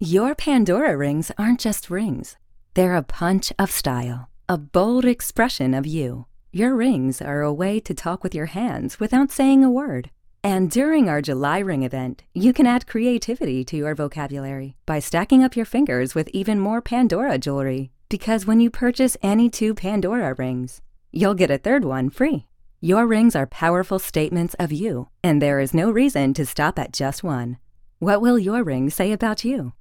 Your Pandora rings aren't just rings. They're a punch of style, a bold expression of you. Your rings are a way to talk with your hands without saying a word. And during our July ring event, you can add creativity to your vocabulary by stacking up your fingers with even more Pandora jewelry. Because when you purchase any 2 Pandora rings, you'll get a 3rd one free. Your rings are powerful statements of you, and there is no reason to stop at just one. What will your ring say about you?